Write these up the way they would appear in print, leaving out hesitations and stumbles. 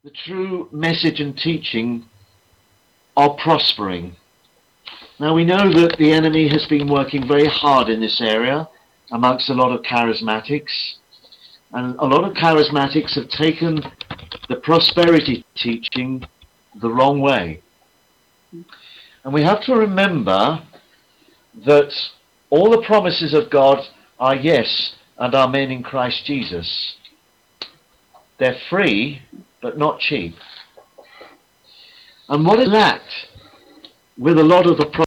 the true message and teaching of prospering. Now we know that the enemy has been working very hard in this area amongst a lot of charismatics, and a lot of charismatics have taken the prosperity teaching the wrong way. And we have to remember that all the promises of God are yes and amen in Christ Jesus. They're free, but not cheap. And what is lacked with a lot of the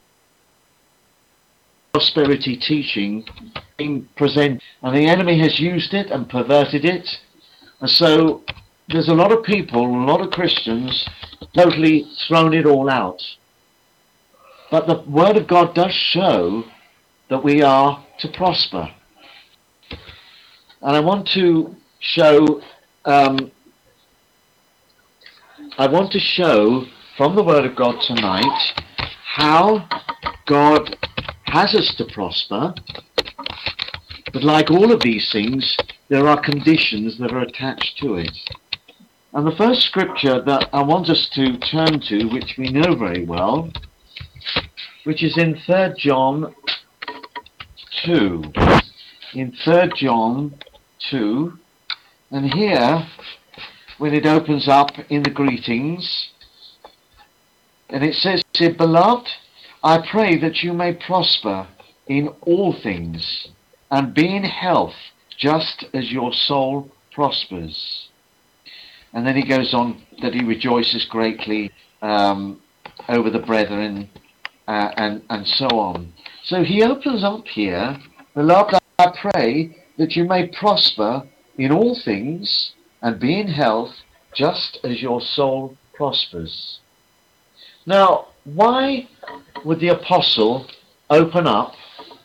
prosperity teaching being presented, and the enemy has used it and perverted it, and so there's a lot of people, a lot of Christians, totally thrown it all out. But the Word of God does show that we are to prosper. And I want to show from the Word of God tonight how God has us to prosper. But like all of these things, there are conditions that are attached to it. And the first scripture that I want us to turn to, which we know very well, which is in 3 John 2. In 3 John 2, and here, when it opens up in the greetings, and it says here, "Beloved, I pray that you may prosper in all things, and be in health, just as your soul prospers." And then he goes on that he rejoices greatly over the brethren, and so on. So he opens up here, "Beloved, I pray that you may prosper in all things and be in health, just as your soul prospers." Now, why would the apostle open up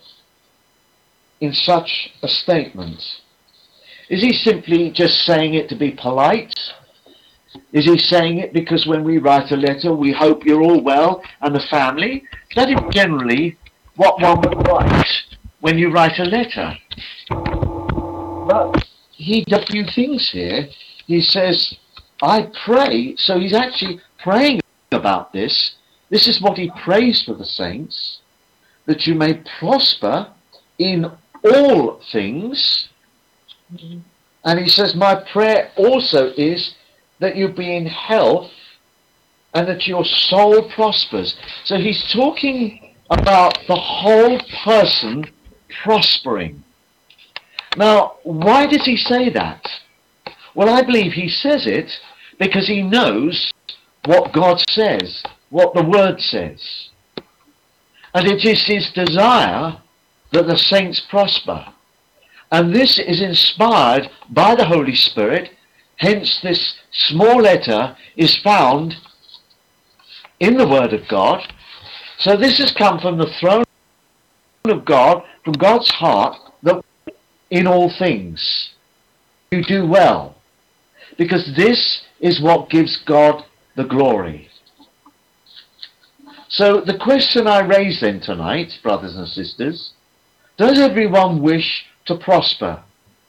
in such a statement? Is he simply just saying it to be polite? Is he saying it because when we write a letter, we hope you're all well and the family? That is generally what one would write when you write a letter. But he does a few things here. He says, "I pray," so he's actually praying about this. This is what he prays for the saints, "that you may prosper in all things." And he says, "My prayer also is that you be in health and that your soul prospers." So he's talking about the whole person prospering. Now, why does he say that? Well, I believe he says it because he knows what God says, what the Word says. And it is his desire that the saints prosper. And this is inspired by the Holy Spirit. Hence, this small letter is found in the Word of God. So this has come from the throne of God, from God's heart, that in all things you do well. Because this is what gives God the glory. So the question I raise then tonight, brothers and sisters, does everyone wish to prosper?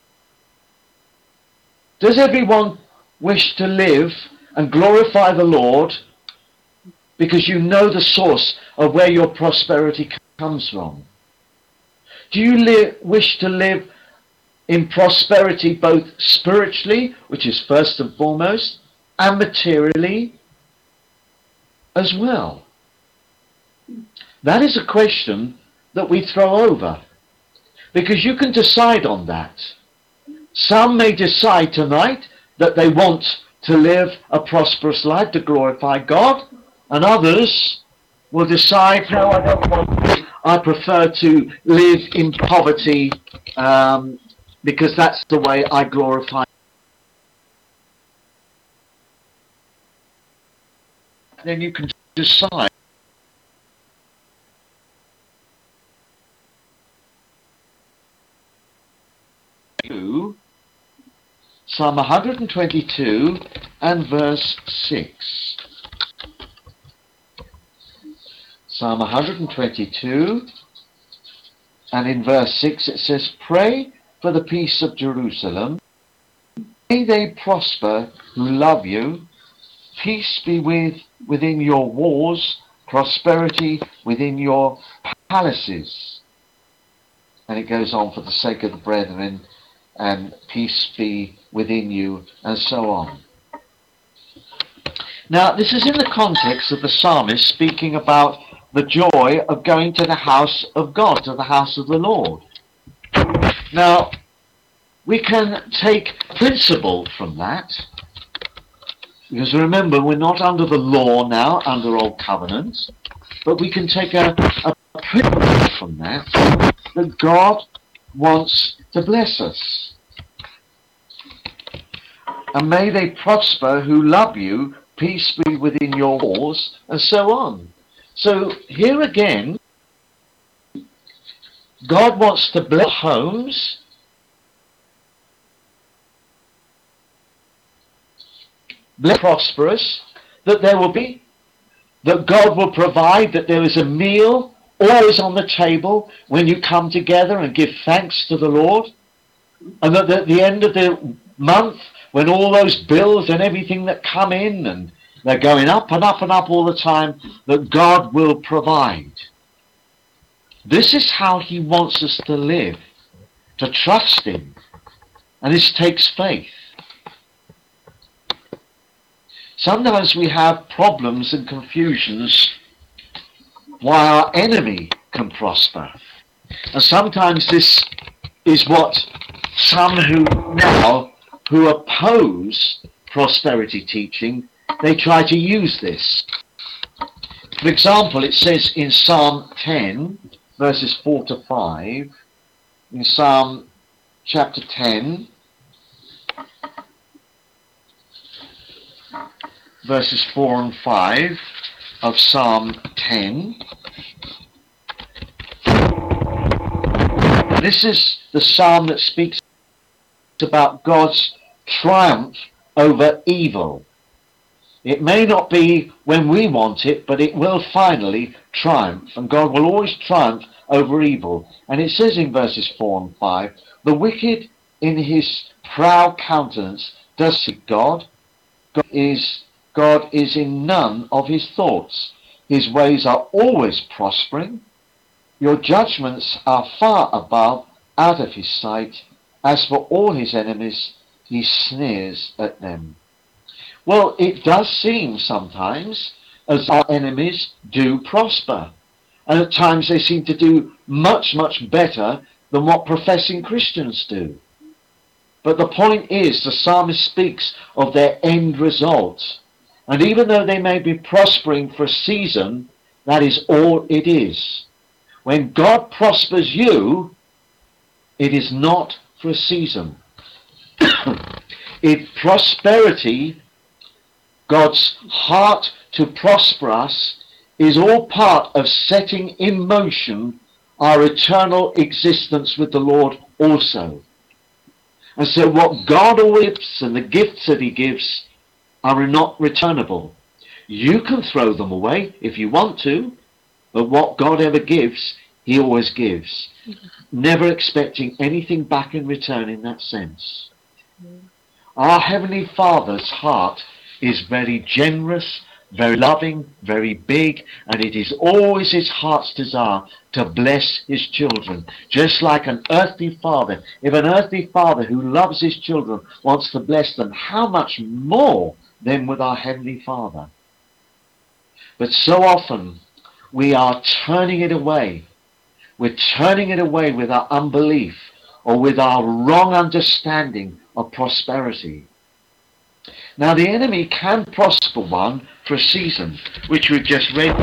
Does everyone wish to live and glorify the Lord because you know the source of where your prosperity comes from? Do you wish to live in prosperity both spiritually, which is first and foremost, and materially as well? That is a question that we throw over, because you can decide on that. Some may decide tonight that they want to live a prosperous life to glorify God, and others will decide, no, I don't want to. I prefer to live in poverty because that's the way I glorify. Then you can decide. Psalm 122 and verse 6. Psalm 122 and in verse 6 it says, "Pray for the peace of Jerusalem. May they prosper who love you peace be within your walls, prosperity within your palaces. And it goes on, for the sake of the brethren, and peace be within you, and so on. Now, this is in the context of the psalmist speaking about the joy of going to the house of God, to the house of the Lord. Now, we can take principle from that, because remember, we're not under the law now, under Old Covenant, but we can take a principle from that God wants to bless us. And may they prosper who love you, peace be within your walls, and so on. So here again, God wants to bless homes, bless prosperous, that there will be, that God will provide, that there is a meal always on the table when you come together and give thanks to the Lord, and that at the end of the month, when all those bills and everything that come in, and they're going up and up and up all the time, that God will provide. This is how he wants us to live, to trust him. And this takes faith. Sometimes we have problems and confusions why our enemy can prosper. And sometimes this is what some who oppose prosperity teaching, they try to use this. For example, it says in Psalm 10, verses 4 to 5, in Psalm chapter 10, verses 4 and 5 of Psalm 10. This is the psalm that speaks about God's triumph over evil. It may not be when we want it, but it will finally triumph, and God will always triumph over evil. And it says in verses 4 and 5, the wicked in his proud countenance does seek God. God is in none of his thoughts. His ways are always prospering. Your judgments are far above, out of his sight. As for all his enemies, he sneers at them. Well, it does seem sometimes as our enemies do prosper. And at times they seem to do much, much better than what professing Christians do. But the point is, the psalmist speaks of their end result. And even though they may be prospering for a season, that is all it is. When God prospers you, it is not for a season. Prosperity, God's heart to prosper us, is all part of setting in motion our eternal existence with the Lord also. And so what God gives and the gifts that he gives are not returnable. You can throw them away if you want to, but what God ever gives, he always gives. Never expecting anything back in return in that sense. Our Heavenly Father's heart is very generous, very loving, very big, and it is always his heart's desire to bless his children. Just like an earthly father. If an earthly father who loves his children wants to bless them, how much more than with our Heavenly Father? But so often we are turning it away. We're turning it away with our unbelief or with our wrong understanding of prosperity. Now the enemy can prosper one for a season, which we've just read.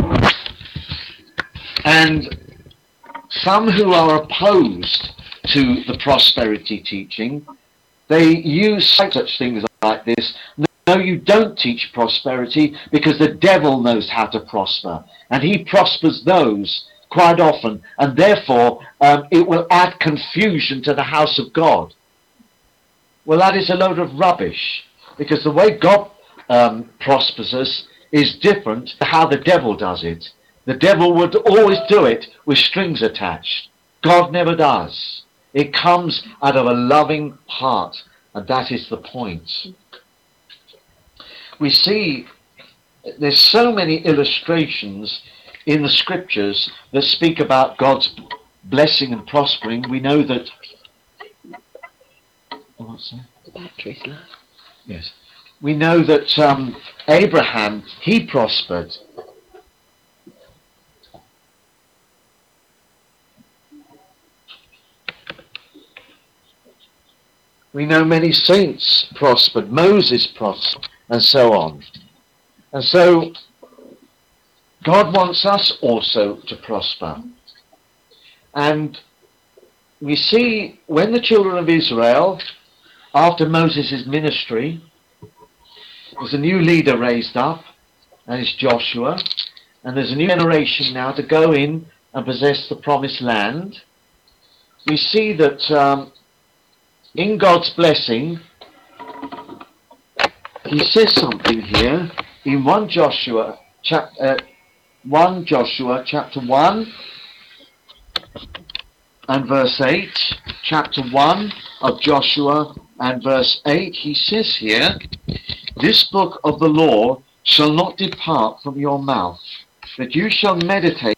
And some who are opposed to the prosperity teaching, they use such things like this. No, you don't teach prosperity because the devil knows how to prosper. And he prospers those quite often. And therefore, it will add confusion to the house of God. Well, that is a load of rubbish. Because the way God prospers us is different to how the devil does it. The devil would always do it with strings attached. God never does. It comes out of a loving heart. And that is the point. We see There's so many illustrations in the scriptures that speak about God's blessing and prospering. We know that... What's that? The battery's low. Yes. We know that Abraham, he prospered. We know many saints prospered, Moses prospered, and so on. And so God wants us also to prosper. And we see when the children of Israel, after Moses' ministry, there's a new leader raised up, and it's Joshua, and there's a new generation now to go in and possess the promised land. We see that in God's blessing, he says something here in 1 Joshua chapter 1 and verse 8. Chapter 1 of Joshua and verse 8, he says here, "This book of the law shall not depart from your mouth, that you shall meditate."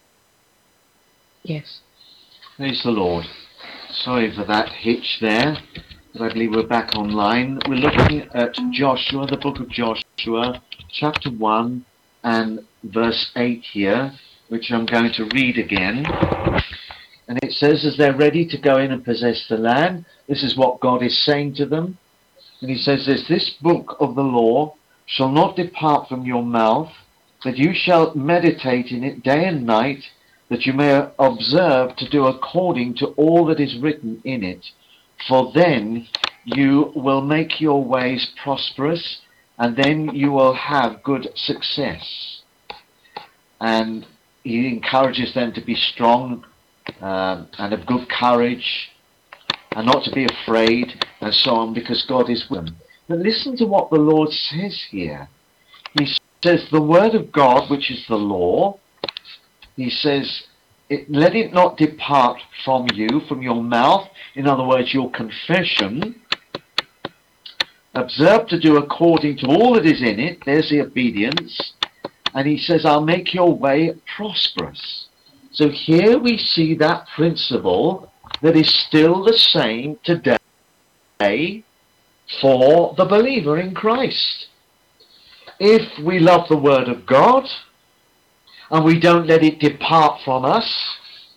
Yes. Praise the Lord. Sorry for that hitch there, but I believe we're back online. We're looking at Joshua, the book of Joshua, chapter 1 and verse 8 here, which I'm going to read again. And it says, as they're ready to go in and possess the land, this is what God is saying to them. And he says this book of the law shall not depart from your mouth, that you shall meditate in it day and night, that you may observe to do according to all that is written in it. For then you will make your ways prosperous, and then you will have good success. And he encourages them to be strong and of good courage, and not to be afraid, and so on, because God is with them. But listen to what the Lord says here. He says, the word of God, which is the law, he says, let it not depart from you, from your mouth, in other words, your confession. Observe to do according to all that is in it. There's the obedience. And he says, I'll make your way prosperous. So here we see that principle that is still the same today for the believer in Christ. If we love the word of God, and we don't let it depart from us,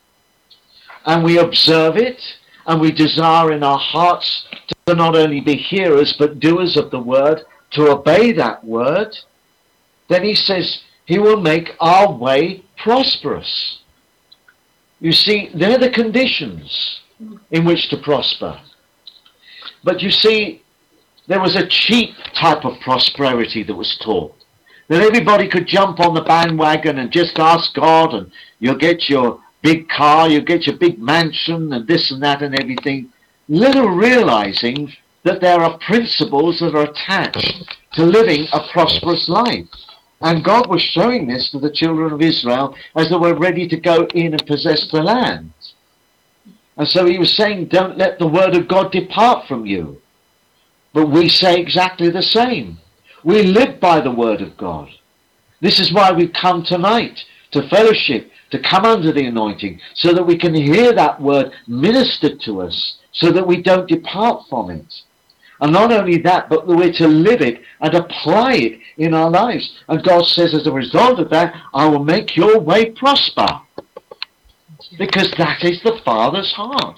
and we observe it, and we desire in our hearts to not only be hearers but doers of the word, to obey that word, then he says he will make our way prosperous. You see, they're the conditions in which to prosper. But you see, there was a cheap type of prosperity that was taught. That everybody could jump on the bandwagon and just ask God, and you'll get your big car, you'll get your big mansion, and this and that and everything. Little realizing that there are principles that are attached to living a prosperous life. And God was showing this to the children of Israel as they were ready to go in and possess the land. And so he was saying, don't let the word of God depart from you. But we say exactly the same. We live by the word of God. This is why we come tonight to fellowship, to come under the anointing, so that we can hear that word ministered to us, so that we don't depart from it. And not only that, but we're to live it and apply it in our lives. And God says, as a result of that, I will make your way prosper. Because that is the Father's heart.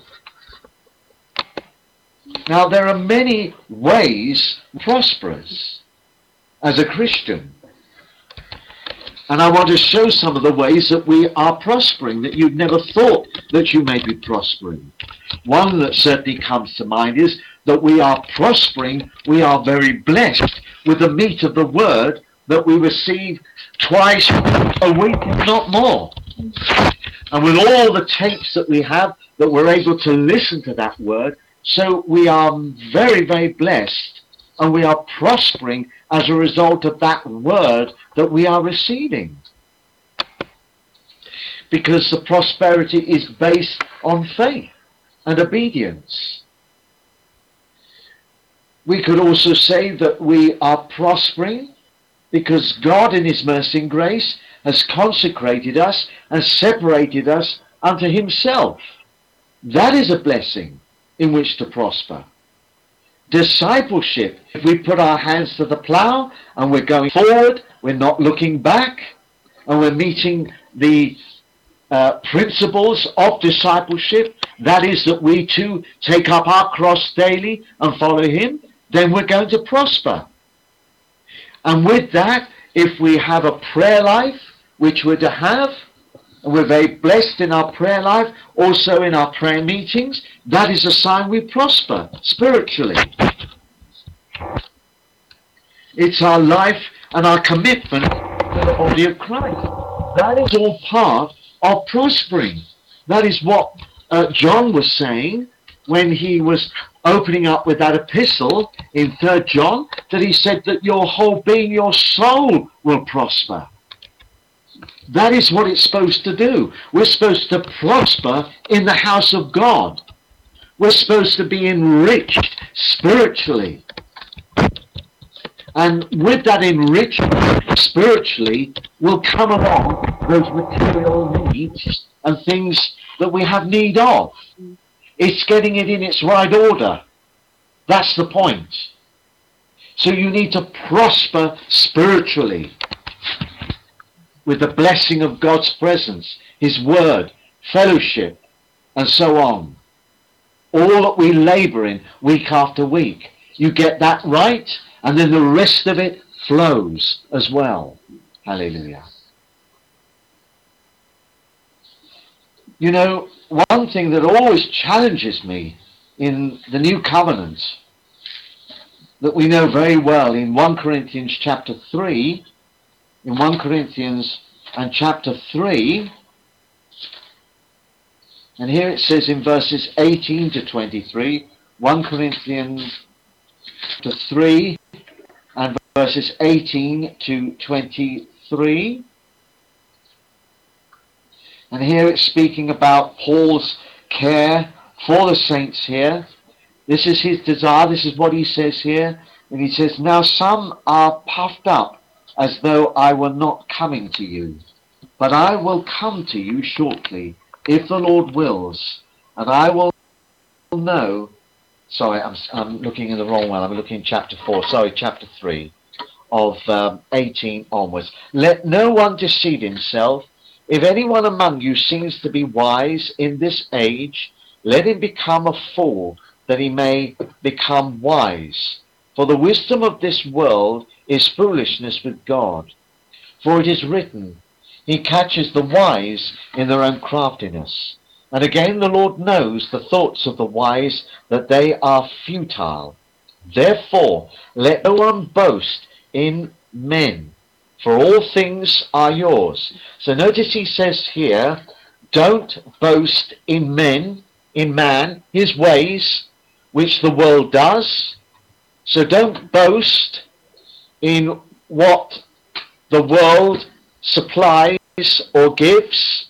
Now, there are many ways prosperous as a Christian. And I want to show some of the ways that we are prospering, that you'd never thought that you may be prospering. One that certainly comes to mind is that we are prospering, we are very blessed with the meat of the word that we receive twice a week, if not more. And with all the tapes that we have, that we're able to listen to that word, so we are very, very blessed, and we are prospering as a result of that word that we are receiving. Because the prosperity is based on faith and obedience. We could also say that we are prospering because God in his mercy and grace has consecrated us and separated us unto himself. That is a blessing in which to prosper. Discipleship, if we put our hands to the plough and we're going forward, we're not looking back, and we're meeting the principles of discipleship, that is that we too take up our cross daily and follow him, then we're going to prosper. And with that, if we have a prayer life, which we're to have, and we're very blessed in our prayer life, also in our prayer meetings, that is a sign we prosper spiritually. It's our life and our commitment to the body of Christ. That is all part of prospering. That is what John was saying when he was opening up with that epistle in 3 John, that he said that your whole being, your soul will prosper. That is what it's supposed to do. We're supposed to prosper in the house of God. We're supposed to be enriched spiritually. And with that enrichment spiritually will come along those material needs and things that we have need of. It's getting it in its right order. That's the point. So you need to prosper spiritually with the blessing of God's presence, his word, fellowship, and so on. All that we labor in week after week. You get that right, and then the rest of it flows as well. Hallelujah. You know, one thing that always challenges me in the New Covenant, that we know very well in 1 Corinthians chapter 3, in 1 Corinthians and chapter 3, and here it says in verses 18 to 23, 1 Corinthians chapter 3 and verses 18 to 23. And here it's speaking about Paul's care for the saints here. This is his desire. This is what he says here. And he says, now some are puffed up as though I were not coming to you. But I will come to you shortly, if the Lord wills. And I will know... Sorry, I'm looking in the wrong one. I'm looking in chapter 4. Sorry, chapter 3 of 18 onwards. Let no one deceive himself. If anyone among you seems to be wise in this age, let him become a fool, that he may become wise. For the wisdom of this world is foolishness with God. For it is written, he catches the wise in their own craftiness. And again the Lord knows the thoughts of the wise, that they are futile. Therefore let no one boast in men, for all things are yours. So notice he says here, don't boast in men, in man, his ways, which the world does. So don't boast in what the world supplies or gives.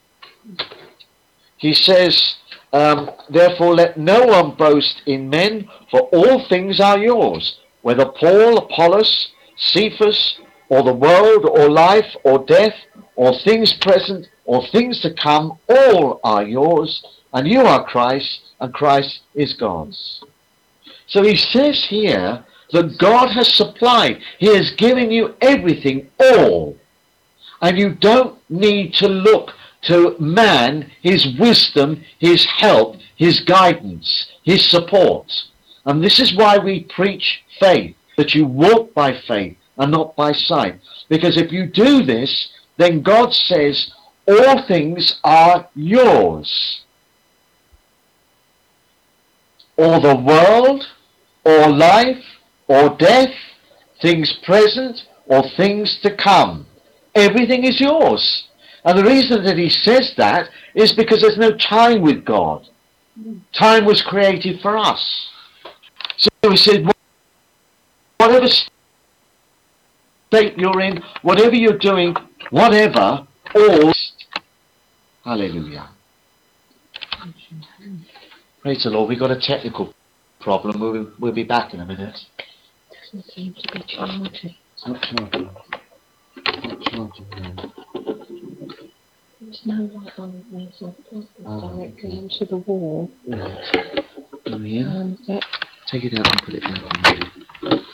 He says, therefore let no one boast in men, for all things are yours, whether Paul, Apollos, Cephas, or the world, or life, or death, or things present, or things to come, all are yours, and you are Christ, and Christ is God's. So he says here that God has supplied. He has given you everything, all. And you don't need to look to man, his wisdom, his help, his guidance, his support. And this is why we preach faith, that you walk by faith and not by sight. Because if you do this, then God says, all things are yours. Or the world, or life, or death, things present, or things to come. Everything is yours. And the reason that he says that is because there's no time with God. Time was created for us. So he said, whatever state you're in, whatever you're doing, whatever, all. Hallelujah. Praise the Lord. We've got a technical problem. We'll be back in a minute. Doesn't seem to be charging. It's not charging. It's not charging now. There's no light on it, means I've plugged it directly into the wall. Right. Oh, yeah. That Take it out and put it back on.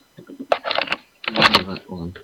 That one.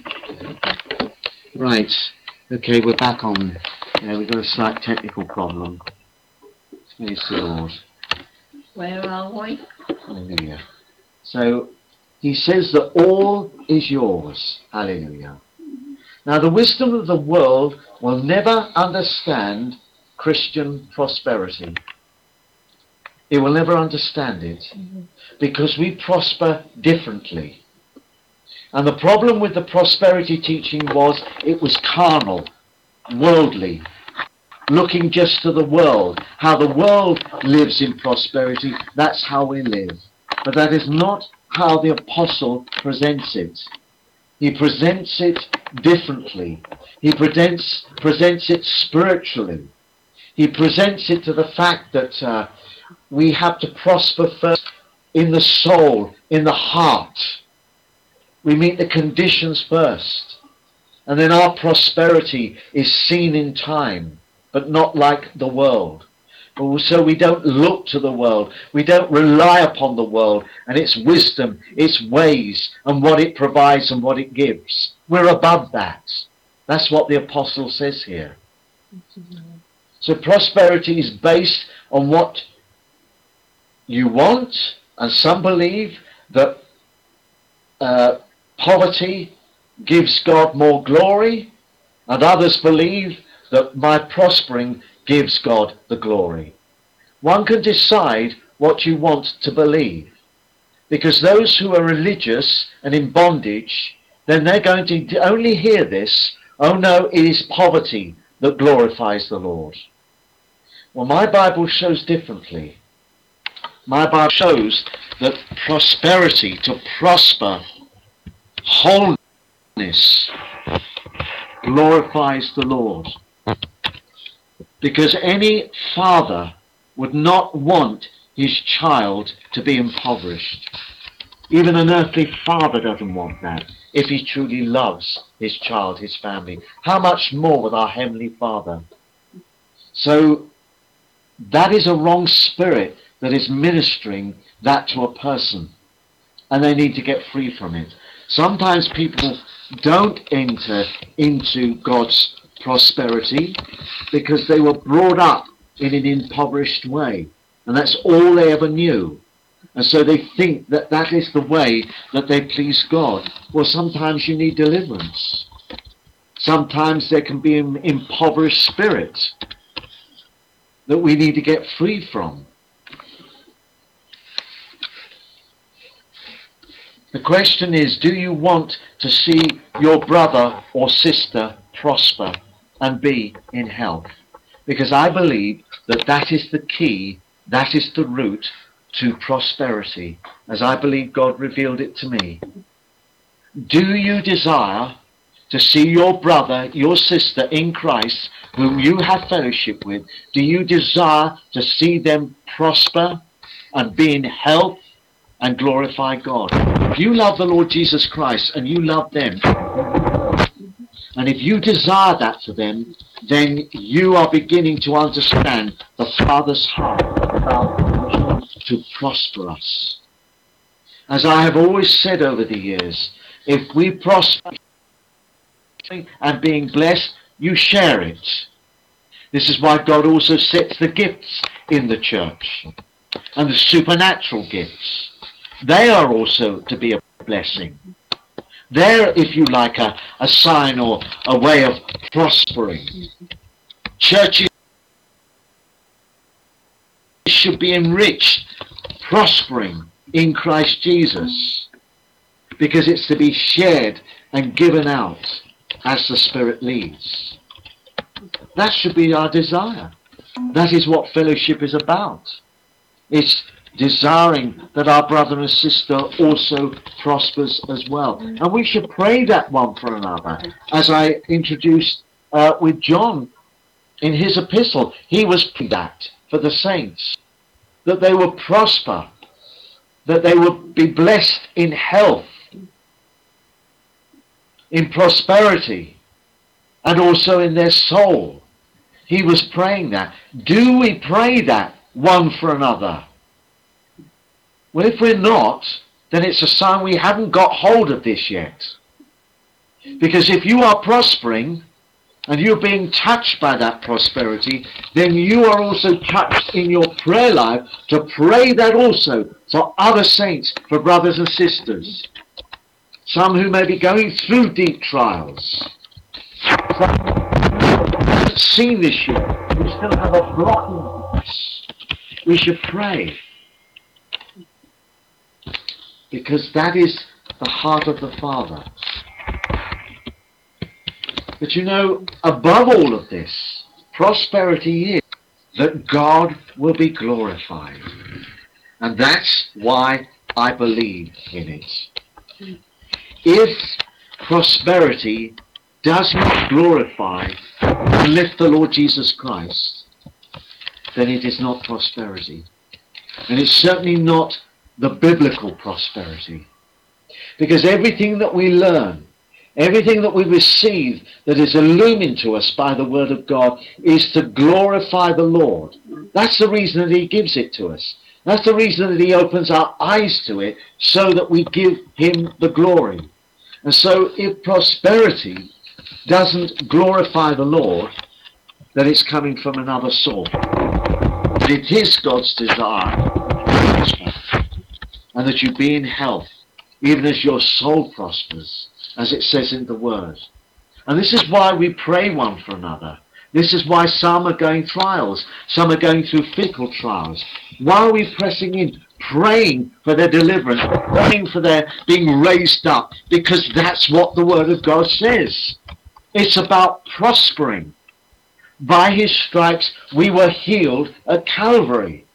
Right. Okay, we're back on. Yeah, we've got a slight technical problem. Praise the Lord. Where are we? Hallelujah. So, he says that all is yours. Hallelujah. Now, the wisdom of the world will never understand Christian prosperity. It will never understand it because we prosper differently. And the problem with the prosperity teaching was it was carnal, worldly, looking just to the world. How the world lives in prosperity, that's how we live. But that is not how the apostle presents it. He presents it differently. He presents it spiritually. He presents it to the fact that we have to prosper first in the soul, in the heart. We meet the conditions first. And then our prosperity is seen in time, but not like the world. So we don't look to the world. We don't rely upon the world and its wisdom, its ways, and what it provides and what it gives. We're above that. That's what the apostle says here. So prosperity is based on what you want, and some believe that poverty gives God more glory, and others believe that my prospering gives God the glory. One can decide what you want to believe, because those who are religious and in bondage, then they're going to only hear this, oh no, it is poverty that glorifies the Lord. Well, my Bible shows differently. My Bible shows that prosperity, to prosper, wholeness, glorifies the Lord. Because any father would not want his child to be impoverished. Even an earthly father doesn't want that if he truly loves his child, his family. How much more with our Heavenly Father? So that is a wrong spirit that is ministering that to a person, and they need to get free from it. Sometimes people don't enter into God's prosperity because they were brought up in an impoverished way, and that's all they ever knew. And so they think that that is the way that they please God. Well, sometimes you need deliverance. Sometimes there can be an impoverished spirit that we need to get free from. The question is, do you want to see your brother or sister prosper and be in health? Because I believe that that is the key, that is the route to prosperity, as I believe God revealed it to me. Do you desire to see your brother, your sister in Christ, whom you have fellowship with, do you desire to see them prosper and be in health and glorify God? If you love the Lord Jesus Christ and you love them, and if you desire that for them, then you are beginning to understand the Father's heart about to prosper us. As I have always said over the years, if we prosper and being blessed, you share it. This is why God also sets the gifts in the church and the supernatural gifts. They are also to be a blessing. They're, if you like, a sign or a way of prospering. Churches should be enriched, prospering in Christ Jesus, because it's to be shared and given out as the Spirit leads. That should be our desire. That is what fellowship is about. It's desiring that our brother and sister also prospers as well. And we should pray that one for another. As I introduced with John in his epistle, he was praying that for the saints, that they would prosper, that they would be blessed in health, in prosperity, and also in their soul. He was praying that. Do we pray that one for another? Well, if we're not, then it's a sign we haven't got hold of this yet. Because if you are prospering, and you're being touched by that prosperity, then you are also touched in your prayer life to pray that also for other saints, for brothers and sisters. Some who may be going through deep trials. Some who haven't seen this yet, who still have a blocking this. We should pray. Because that is the heart of the Father. But you know, above all of this, prosperity is that God will be glorified. And that's why I believe in it. If prosperity does not glorify and lift the Lord Jesus Christ, then it is not prosperity. And it's certainly not the biblical prosperity. Because everything that we learn, everything that we receive that is illumined to us by the Word of God is to glorify the Lord. That's the reason that He gives it to us. That's the reason that He opens our eyes to it, so that we give Him the glory. And so if prosperity doesn't glorify the Lord, then it's coming from another source. But it is God's desire to prosper, and that you be in health, even as your soul prospers, as it says in the Word. And this is why we pray one for another. This is why some are going trials. Some are going through physical trials. Why are we pressing in, praying for their deliverance, praying for their being raised up? Because that's what the Word of God says. It's about prospering. By His stripes we were healed at Calvary.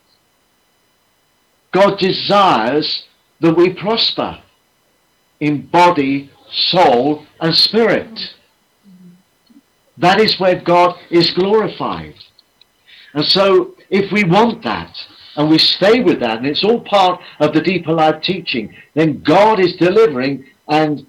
God desires that we prosper in body, soul, and spirit. That is where God is glorified. And so, if we want that, and we stay with that, and it's all part of the Deeper Life teaching, then God is delivering and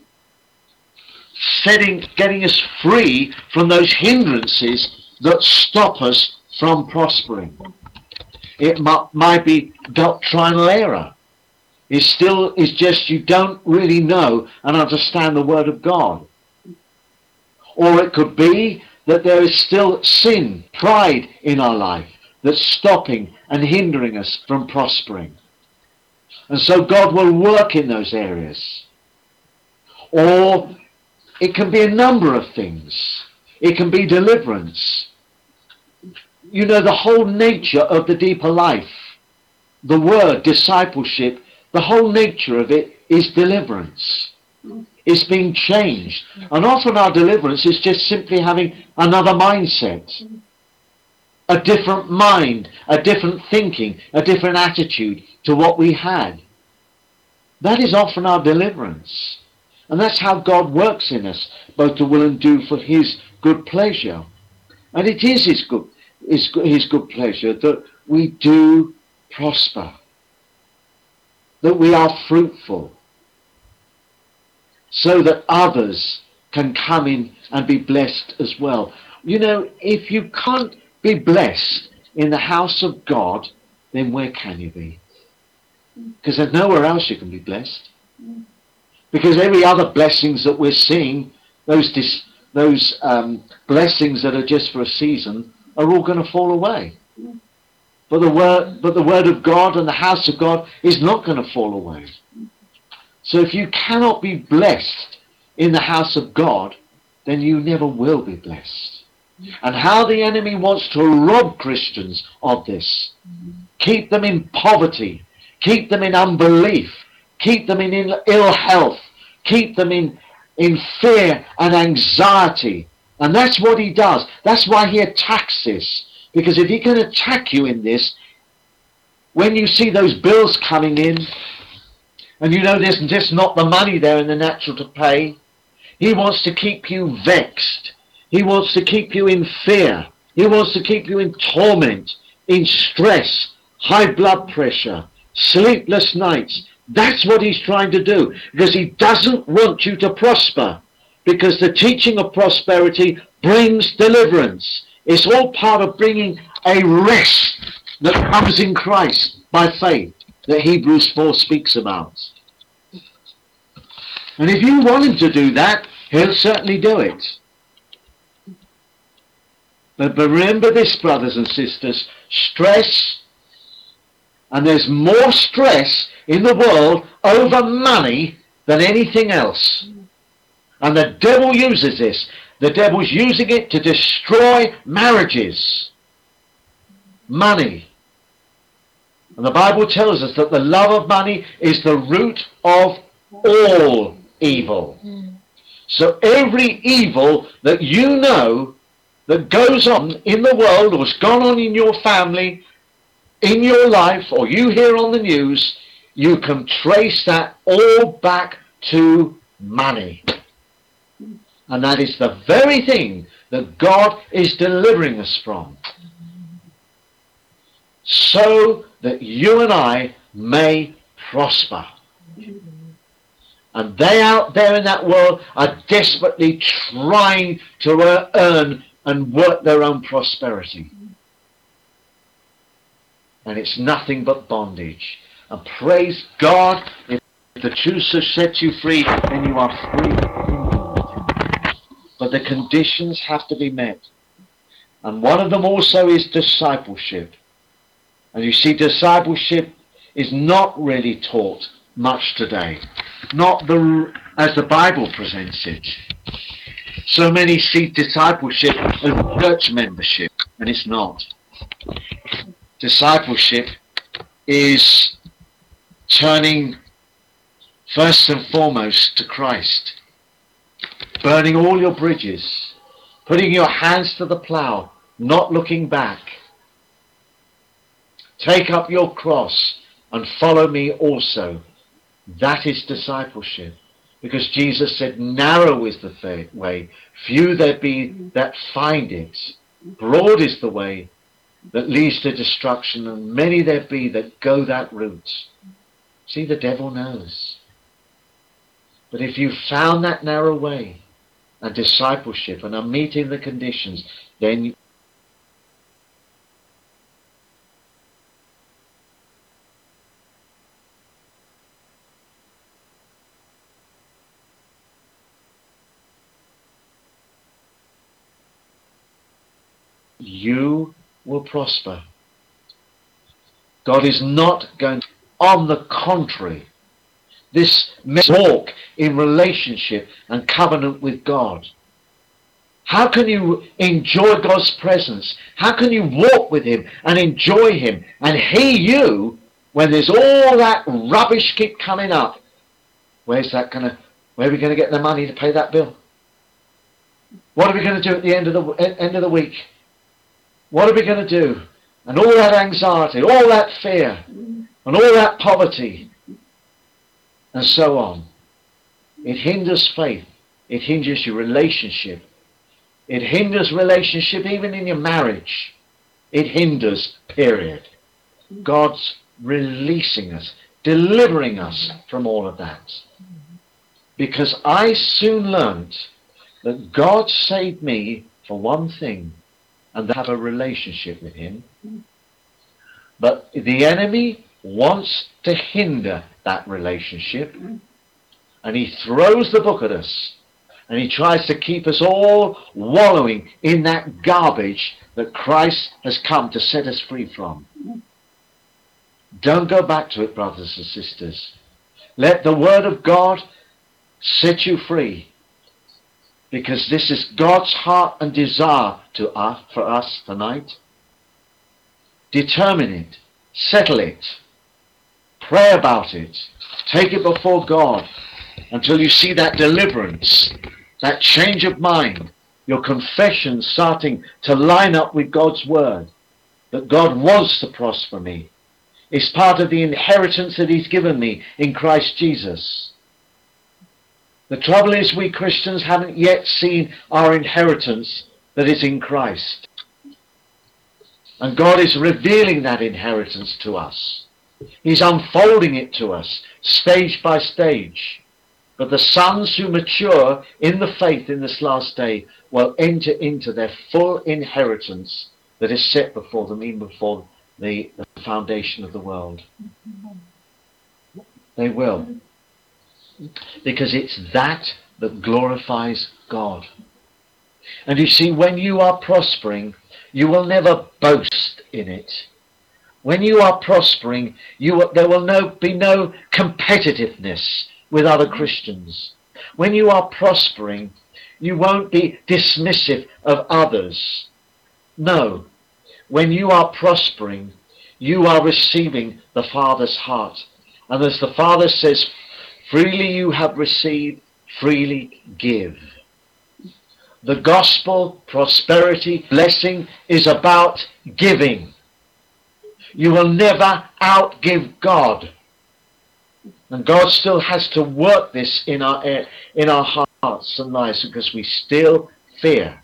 getting us free from those hindrances that stop us from prospering. It might be doctrinal error. It's just you don't really know and understand the Word of God. Or it could be that there is still sin, pride in our life that's stopping and hindering us from prospering. And so God will work in those areas. Or it can be a number of things. It can be deliverance. You know, the whole nature of the Deeper Life, the Word, discipleship, the whole nature of it is deliverance. It's being changed. And often our deliverance is just simply having another mindset. A different mind, a different thinking, a different attitude to what we had. That is often our deliverance. And that's how God works in us, both to will and do for His good pleasure. And it is His good pleasure that we do prosper, that we are fruitful, so that others can come in and be blessed as well. You know, if you can't be blessed in the house of God, then where can you be? Because there's nowhere else you can be blessed. Because every other blessings that we're seeing, those blessings that are just for a season, are all going to fall away. But the word of God and the house of God is not going to fall away. So if you cannot be blessed in the house of God, then you never will be blessed. And how the enemy wants to rob Christians of this, keep them in poverty, keep them in unbelief, keep them in ill health, keep them in fear and anxiety. And that's what he does. That's why he attacks this. Because if he can attack you in this, when you see those bills coming in, and you know there's just not the money there in the natural to pay, he wants to keep you vexed. He wants to keep you in fear. He wants to keep you in torment, in stress, high blood pressure, sleepless nights. That's what he's trying to do, because he doesn't want you to prosper. Because the teaching of prosperity brings deliverance. It's all part of bringing a rest that comes in Christ by faith that Hebrews 4 speaks about. And if you want him to do that, he'll certainly do it. But remember this, brothers and sisters, stress, and there's more stress in the world over money than anything else. And the devil uses this. The devil's using it to destroy marriages. Money. And the Bible tells us that the love of money is the root of all evil. So every evil that you know that goes on in the world or has gone on in your family, in your life, or you hear on the news, you can trace that all back to money. And that is the very thing that God is delivering us from. So that you and I may prosper. And they out there in that world are desperately trying to earn and work their own prosperity. And it's nothing but bondage. And praise God, if the truth has set you free, then you are free. But the conditions have to be met. And one of them also is discipleship. And you see, discipleship is not really taught much today. Not as the Bible presents it. So many see discipleship as church membership, and it's not. Discipleship is turning first and foremost to Christ. Burning all your bridges, putting your hands to the plough, not looking back. Take up your cross and follow me also. That is discipleship. Because Jesus said, narrow is the way, few there be that find it. Broad is the way that leads to destruction, and many there be that go that route. See, the devil knows. But if you found that narrow way, and discipleship, and are meeting the conditions, then you will prosper. God is not going to, on the contrary, this walk in relationship and covenant with God. How can you enjoy God's presence? How can you walk with him and enjoy him and he you when there's all that rubbish keep coming up? Where are we going to get the money to pay that bill? What are we going to do at the end of the week? What are we going to do? And all that anxiety, all that fear, and all that poverty, and so on. It hinders faith. It hinders your relationship. It hinders relationship even in your marriage. It hinders, period. God's releasing us, delivering us from all of that. Because I soon learned that God saved me for one thing, and to have a relationship with him. But the enemy wants to hinder that relationship, and he throws the book at us, and he tries to keep us all wallowing in that garbage that Christ has come to set us free from. Don't go back to it, brothers and sisters. Let the word of God set you free, because this is God's heart and desire for us tonight. Determine it, settle it, pray about it, take it before God until you see that deliverance, that change of mind, your confession starting to line up with God's word, that God wants to prosper me. It's part of the inheritance that he's given me in Christ Jesus. The trouble is we Christians haven't yet seen our inheritance that is in Christ. And God is revealing that inheritance to us. He's unfolding it to us, stage by stage. But the sons who mature in the faith in this last day will enter into their full inheritance that is set before them even before the foundation of the world. They will. Because it's that that glorifies God. And you see, when you are prospering, you will never boast in it. When you are prospering, there will be no competitiveness with other Christians. When you are prospering, you won't be dismissive of others. No. When you are prospering, you are receiving the Father's heart. And as the Father says, freely you have received, freely give. The gospel, prosperity, blessing is about giving. You will never outgive God. And God still has to work this in our hearts and lives because we still fear.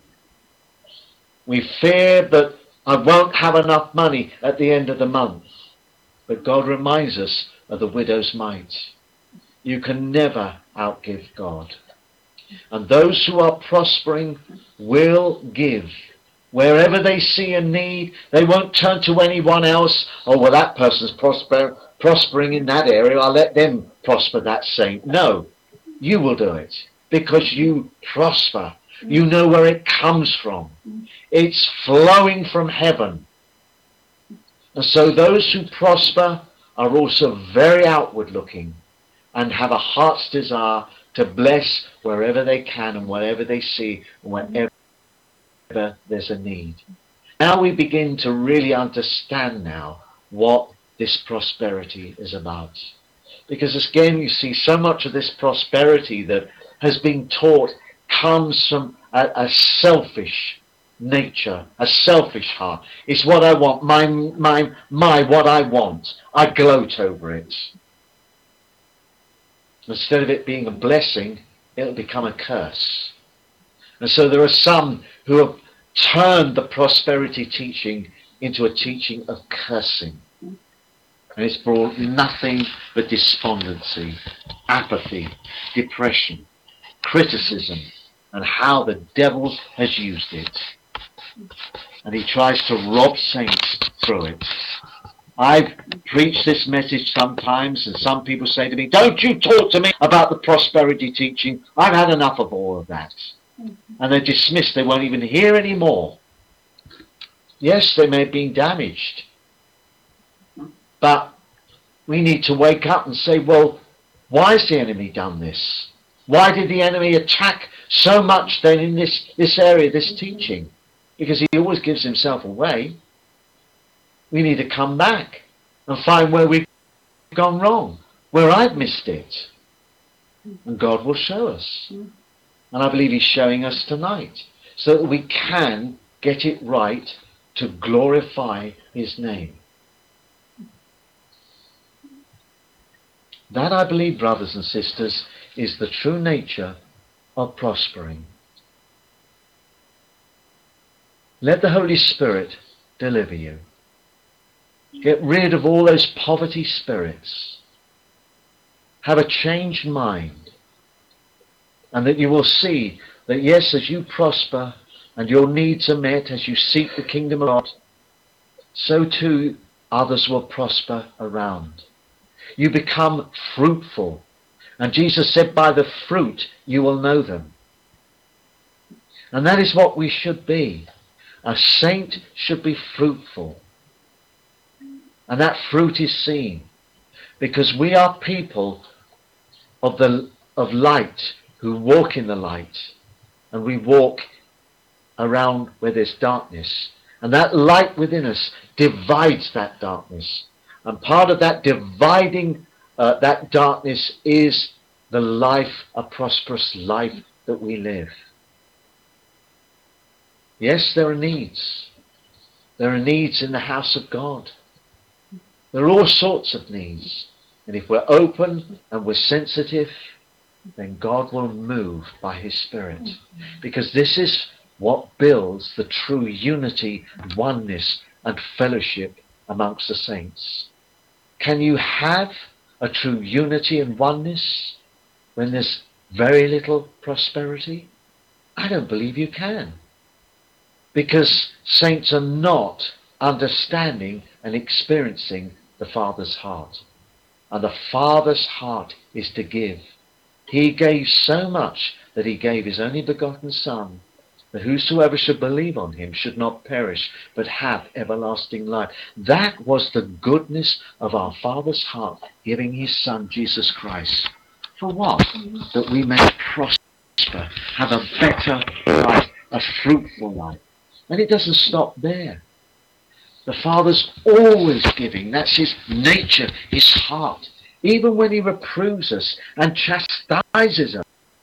We fear that I won't have enough money at the end of the month. But God reminds us of the widow's mite. You can never outgive God. And those who are prospering will give. Wherever they see a need, they won't turn to anyone else. Oh, well, that person's prospering in that area. I'll let them prosper, that saint. No, you will do it because you prosper. You know where it comes from. It's flowing from heaven. And so those who prosper are also very outward looking and have a heart's desire to bless wherever they can and wherever they see and whenever there's a need. Now we begin to really understand now what this prosperity is about. Because again, you see, so much of this prosperity that has been taught comes from a selfish nature, a selfish heart. It's what I want, what I want. I gloat over it. Instead of it being a blessing, it'll become a curse. And so there are some who have turned the prosperity teaching into a teaching of cursing. And it's brought nothing but despondency, apathy, depression, criticism, and how the devil has used it. And he tries to rob saints through it. I've preached this message sometimes, and some people say to me, don't you talk to me about the prosperity teaching. I've had enough of all of that. And they're dismissed. They won't even hear any more. Yes, they may have been damaged. But we need to wake up and say, well, why has the enemy done this? Why did the enemy attack so much then in this area, this teaching? Because he always gives himself away. We need to come back and find where we've gone wrong, where I've missed it. And God will show us. And I believe he's showing us tonight so that we can get it right to glorify his name. That, I believe, brothers and sisters, is the true nature of prospering. Let the Holy Spirit deliver you. Get rid of all those poverty spirits. Have a changed mind. And that you will see that, yes, as you prosper and your needs are met, as you seek the kingdom of God, so too others will prosper around. You become fruitful. And Jesus said, by the fruit you will know them. And that is what we should be. A saint should be fruitful. And that fruit is seen. Because we are people of light who walk in the light. And we walk around where there's darkness. And that light within us divides that darkness. And part of that dividing that darkness is the life, a prosperous life that we live. Yes, there are needs. There are needs in the house of God. There are all sorts of needs. And if we're open and we're sensitive, then God will move by his Spirit. Because this is what builds the true unity, oneness, and fellowship amongst the saints. Can you have a true unity and oneness when there's very little prosperity? I don't believe you can. Because saints are not understanding and experiencing the Father's heart. And the Father's heart is to give. He gave so much that he gave his only begotten Son, that whosoever should believe on him should not perish, but have everlasting life. That was the goodness of our Father's heart, giving his Son, Jesus Christ. For what? That we may prosper, have a better life, a fruitful life. And it doesn't stop there. The Father's always giving. That's his nature, his heart. Even when he reproves us and chastises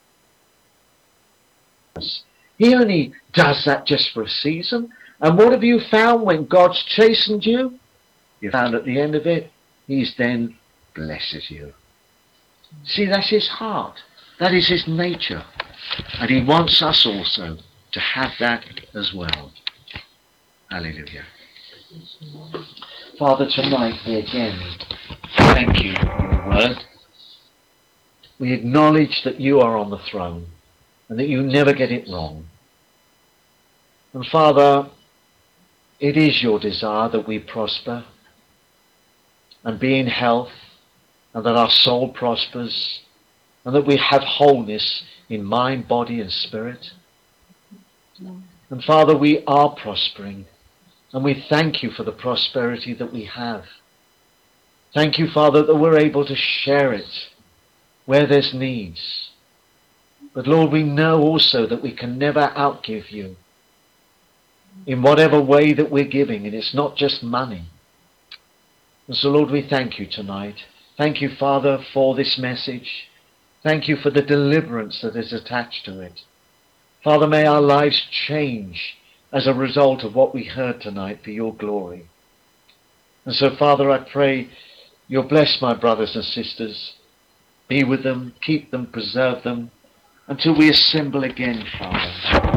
us, he only does that just for a season. And what have you found when God's chastened you? You found at the end of it, he then blesses you. See, that's his heart. That is his nature. And he wants us also to have that as well. Hallelujah. Father, tonight we again thank you for your word. We acknowledge that you are on the throne and that you never get it wrong. And Father, it is your desire that we prosper and be in health, and that our soul prospers, and that we have wholeness in mind, body and spirit. And Father, we are prospering, and we thank you for the prosperity that we have. Thank you, Father, that we're able to share it where there's needs. But Lord, we know also that we can never outgive you in whatever way that we're giving, and it's not just money. And so, Lord, we thank you tonight. Thank you, Father, for this message. Thank you for the deliverance that is attached to it. Father, may our lives change as a result of what we heard tonight for your glory. And so, Father, I pray you'll bless my brothers and sisters. Be with them, keep them, preserve them, until we assemble again, Father.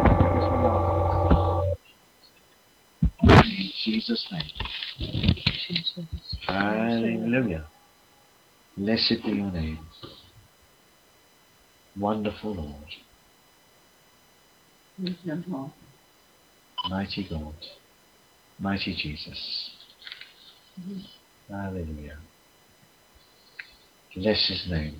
In Jesus' name. Hallelujah. Blessed be your name. Wonderful Lord. Mighty God. Mighty Jesus. Hallelujah. Bless his name.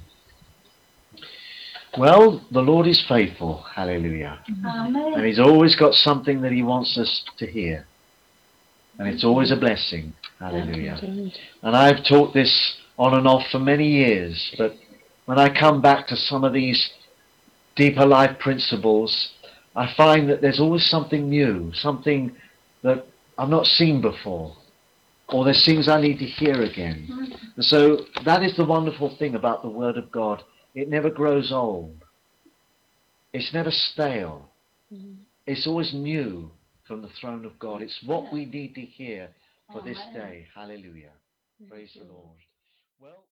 Well, the Lord is faithful. Hallelujah. Amen. And he's always got something that he wants us to hear. And it's always a blessing. Hallelujah. And I've taught this on and off for many years, but when I come back to some of these deeper life principles, I find that there's always something new, something that I've not seen before, or there's things I need to hear again. And so that is the wonderful thing about the Word of God. It never grows old. It's never stale. It's always new from the throne of God. It's what we need to hear for this day. Hallelujah. Praise the Lord. Well.